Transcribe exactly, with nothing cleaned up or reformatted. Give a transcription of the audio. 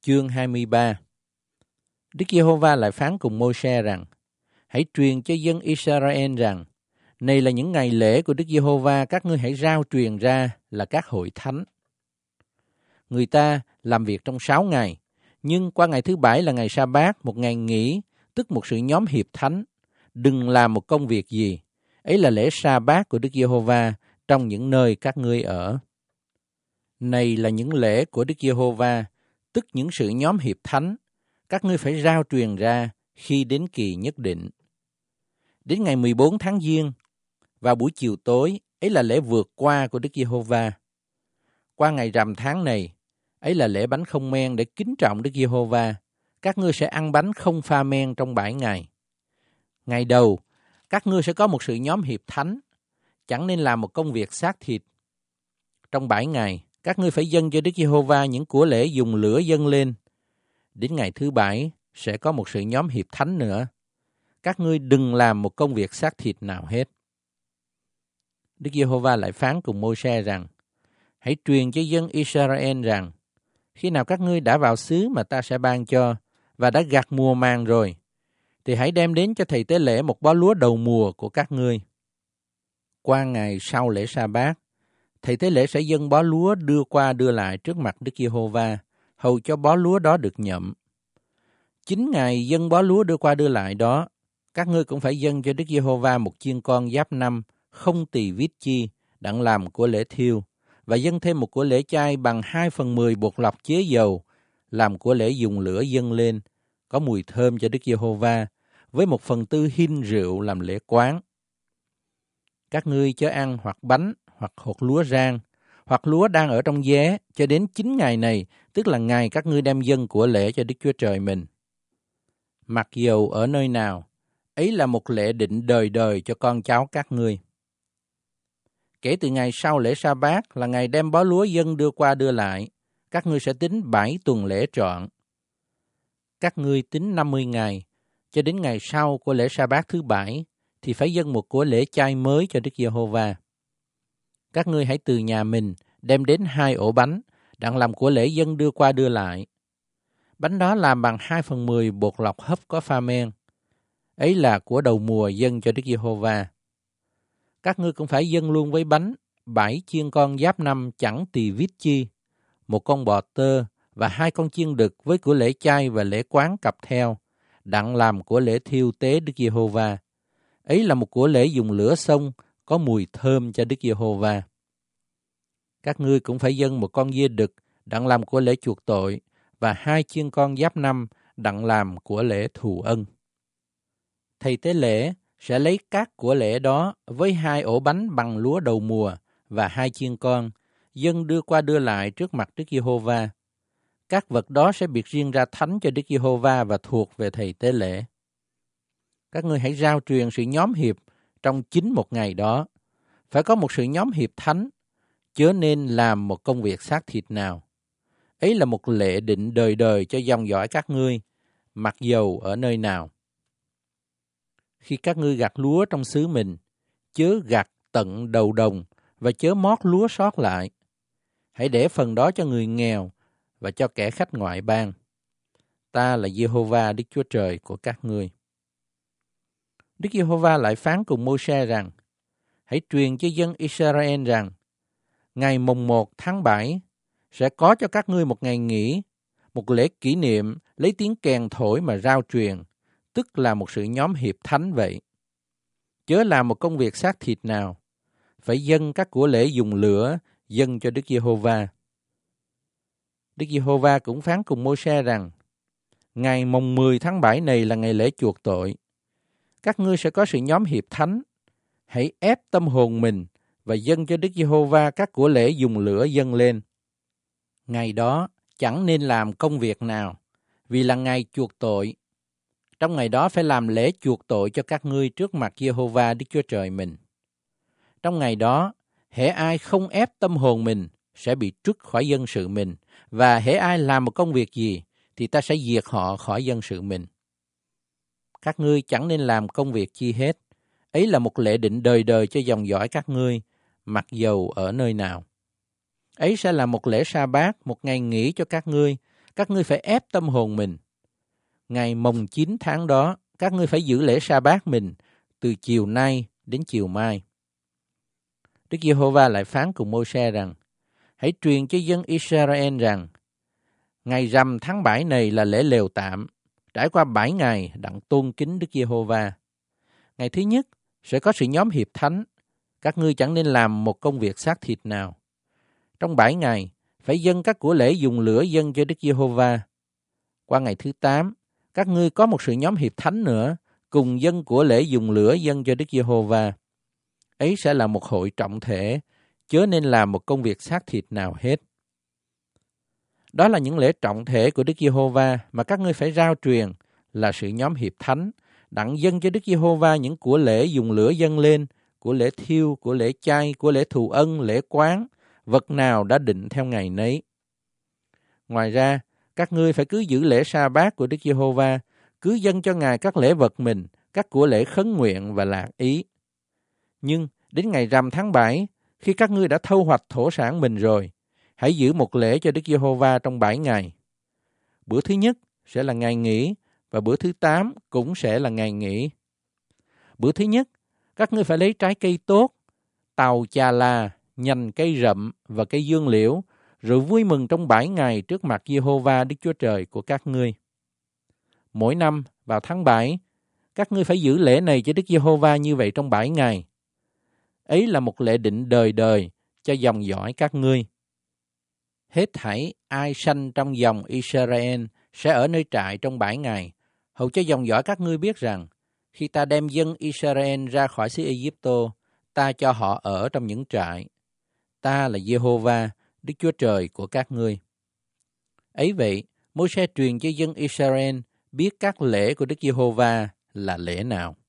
Chương hai mươi ba. Đức Giê-hô-va lại phán cùng Môi-se rằng: Hãy truyền cho dân Israel rằng, này là những ngày lễ của Đức Giê-hô-va, các ngươi hãy rao truyền ra là các hội thánh. Người ta làm việc trong sáu ngày, nhưng qua ngày thứ bảy là ngày sa-bát, một ngày nghỉ, tức một sự nhóm hiệp thánh. Đừng làm một công việc gì, ấy là lễ sa-bát của Đức Giê-hô-va trong những nơi các ngươi ở. Này là những lễ của Đức Giê-hô-va, tức những sự nhóm hiệp thánh, các ngươi phải rao truyền ra khi đến kỳ nhất định. Đến ngày mười bốn tháng Giêng, vào buổi chiều tối, ấy là lễ vượt qua của Đức Giê-hô-va. Qua ngày rằm tháng này, ấy là lễ bánh không men để kính trọng Đức Giê-hô-va. Các ngươi sẽ ăn bánh không pha men trong bảy ngày. Ngày đầu, các ngươi sẽ có một sự nhóm hiệp thánh, chẳng nên làm một công việc xác thịt. Trong bảy ngày, các ngươi phải dâng cho Đức Giê-hô-va những của lễ dùng lửa dâng lên. Đến ngày thứ bảy, sẽ có một sự nhóm hiệp thánh nữa. Các ngươi đừng làm một công việc xác thịt nào hết. Đức Giê-hô-va lại phán cùng Môi-se rằng: Hãy truyền cho dân Israel rằng, khi nào các ngươi đã vào xứ mà ta sẽ ban cho, và đã gặt mùa màng rồi, thì hãy đem đến cho thầy tế lễ một bó lúa đầu mùa của các ngươi. Qua ngày sau lễ sa-bát, thầy tế lễ sẽ dâng bó lúa đưa qua đưa lại trước mặt Đức Giê-hô-va, hầu cho bó lúa đó được nhậm. Chín ngày dâng bó lúa đưa qua đưa lại đó, các ngươi cũng phải dâng cho Đức Giê-hô-va một chiên con giáp năm, không tỳ vít chi, đặng làm của lễ thiêu, và dâng thêm một của lễ chay bằng hai phần mười bột lọc chế dầu, làm của lễ dùng lửa dâng lên, có mùi thơm cho Đức Giê-hô-va, với một phần tư hin rượu làm lễ quán. Các ngươi chớ ăn hoặc bánh, hoặc hột lúa rang, hoặc lúa đang ở trong vé, cho đến chín ngày này, tức là ngày các ngươi đem dâng của lễ cho Đức Chúa Trời mình. Mặc dầu ở nơi nào, ấy là một lệ định đời đời cho con cháu các ngươi. Kể từ ngày sau lễ sa-bát là ngày đem bó lúa dâng đưa qua đưa lại, các ngươi sẽ tính bảy tuần lễ trọn. Các ngươi tính năm mươi ngày, cho đến ngày sau của lễ sa-bát thứ bảy, thì phải dâng một của lễ chay mới cho Đức Giê-hô-va. Các ngươi hãy từ nhà mình đem đến hai ổ bánh, đặng làm của lễ dâng đưa qua đưa lại. Bánh đó làm bằng hai phần mười bột lọc hấp có pha men. Ấy là của đầu mùa dâng cho Đức Giê-hô-va. Các ngươi cũng phải dâng luôn với bánh bảy chiên con giáp năm chẳng tỳ vít chi, một con bò tơ và hai con chiên đực với của lễ chay và lễ quán cặp theo, đặng làm của lễ thiêu tế Đức Giê-hô-va. Ấy là một của lễ dùng lửa xông, có mùi thơm cho Đức Giê-hô-va. Các ngươi cũng phải dâng một con dê đực, đặng làm của lễ chuộc tội, và hai chiên con giáp năm, đặng làm của lễ thù ân. Thầy tế lễ sẽ lấy các của lễ đó với hai ổ bánh bằng lúa đầu mùa và hai chiên con, dâng đưa qua đưa lại trước mặt Đức Giê-hô-va. Các vật đó sẽ biệt riêng ra thánh cho Đức Giê-hô-va và thuộc về thầy tế lễ. Các ngươi hãy rao truyền sự nhóm hiệp trong chính một ngày đó. Phải có một sự nhóm hiệp thánh, chớ nên làm một công việc xác thịt nào. Ấy là một lệ định đời đời cho dòng dõi các ngươi, mặc dầu ở nơi nào. Khi các ngươi gặt lúa trong xứ mình, chớ gặt tận đầu đồng và chớ mót lúa sót lại. Hãy để phần đó cho người nghèo và cho kẻ khách ngoại bang. Ta là Giê-hô-va Đức Chúa Trời của các ngươi. Đức Giê-hô-va lại phán cùng Môi-se rằng: Hãy truyền cho dân Israel rằng, ngày mồng một tháng bảy sẽ có cho các ngươi một ngày nghỉ, một lễ kỷ niệm lấy tiếng kèn thổi mà rao truyền, tức là một sự nhóm hiệp thánh vậy. Chớ làm một công việc xác thịt nào, phải dâng các của lễ dùng lửa dâng cho Đức Giê-hô-va. Đức Giê-hô-va cũng phán cùng Môi-se rằng, ngày mồng mười tháng bảy này là ngày lễ chuộc tội. Các ngươi sẽ có sự nhóm hiệp thánh, hãy ép tâm hồn mình và dâng cho Đức Giê-hô-va các của lễ dùng lửa dâng lên. Ngày đó chẳng nên làm công việc nào, vì là ngày chuộc tội. Trong ngày đó phải làm lễ chuộc tội cho các ngươi trước mặt Giê-hô-va Đức Chúa Trời mình. Trong ngày đó, hễ ai không ép tâm hồn mình sẽ bị trút khỏi dân sự mình, và hễ ai làm một công việc gì thì ta sẽ diệt họ khỏi dân sự mình. Các ngươi chẳng nên làm công việc chi hết. Ấy là một lệ định đời đời cho dòng dõi các ngươi, mặc dầu ở nơi nào. Ấy sẽ là một lễ sa-bát, một ngày nghỉ cho các ngươi. các ngươi phải ép tâm hồn mình. Ngày mồng chín tháng đó, các ngươi phải giữ lễ sa-bát mình từ chiều nay đến chiều mai. Đức Giê-hô-va lại phán cùng Mô-se rằng, hãy truyền cho dân Israel rằng, ngày rằm tháng bảy này là lễ lều tạm, trải qua bảy ngày đặng tôn kính Đức Giê-hô-va. Ngày thứ nhất sẽ có sự nhóm hiệp thánh, các ngươi chẳng nên làm một công việc xác thịt nào. Trong bảy ngày, phải dâng các của lễ dùng lửa dâng cho Đức Giê-hô-va. Qua ngày thứ tám, các ngươi có một sự nhóm hiệp thánh nữa, cùng dâng của lễ dùng lửa dâng cho Đức Giê-hô-va. Ấy sẽ là một hội trọng thể, chớ nên làm một công việc xác thịt nào hết. Đó là những lễ trọng thể của Đức Giê-hô-va mà các ngươi phải rao truyền, là sự nhóm hiệp thánh, đặng dâng cho Đức Giê-hô-va những của lễ dùng lửa dâng lên, của lễ thiêu, của lễ chay, của lễ thù ân, lễ quán, vật nào đã định theo ngày nấy. Ngoài ra, các ngươi phải cứ giữ lễ sa-bát của Đức Giê-hô-va, cứ dâng cho Ngài các lễ vật mình, các của lễ khấn nguyện và lạc ý. Nhưng đến ngày rằm tháng bảy, khi các ngươi đã thâu hoạch thổ sản mình rồi, hãy giữ một lễ cho Đức Giê-hô-va trong bảy ngày. Bữa thứ nhất sẽ là ngày nghỉ, và bữa thứ tám cũng sẽ là ngày nghỉ. Bữa thứ nhất, các ngươi phải lấy trái cây tốt, tàu chà là, nhành cây rậm và cây dương liễu, rồi vui mừng trong bảy ngày trước mặt Giê-hô-va Đức Chúa Trời của các ngươi. Mỗi năm vào tháng bảy, các ngươi phải giữ lễ này cho Đức Giê-hô-va như vậy trong bảy ngày. Ấy là một lệ định đời đời cho dòng dõi các ngươi. Hết thảy ai sanh trong dòng Israel sẽ ở nơi trại trong bảy ngày, hầu cho dòng dõi các ngươi biết rằng, khi ta đem dân Israel ra khỏi xứ Ai-cập, ta cho họ ở trong những trại. Ta là Giê-hô-va, Đức Chúa Trời của các ngươi. Ấy vậy, Mô-se truyền cho dân Israel biết các lễ của Đức Giê-hô-va là lễ nào.